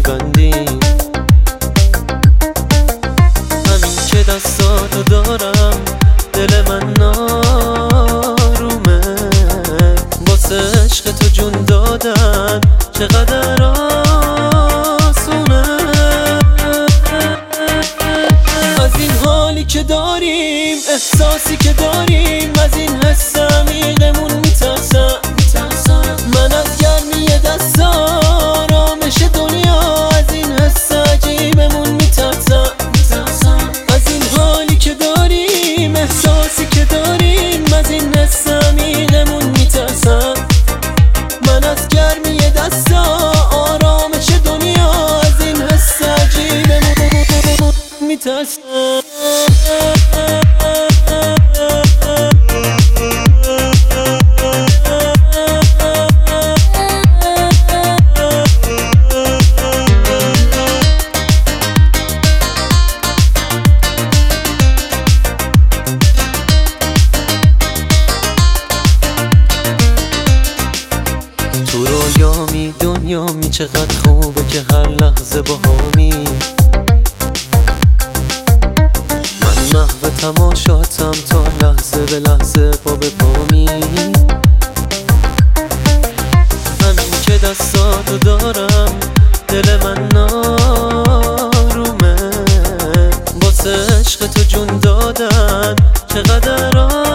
میبندیم. همین که دستاتو دارم دل من نارومه، واسه عشق تو جون دادن چقدر آسونه. از این حالی که داریم، احساسی که داریم، از این حس عمیقمون میترسم. من از گرمی دست آرامش دنیا، از این حس عجیبمون میترسم. از این حالی که داریم، احساسی که داریم، از این حس عمیقمون میترسم. من از گرمی دست آرامش دنیا، از این حس عجیبمون میترسم. تو رویامی دنیامی، چقدر خوبه که هر لحظه با همی. من محو تماشاتم تا لحظه به لحظه پا به پامی. همین که دستاتو دارم دل من نارومه، واسه عشق تو جون دادن چقدر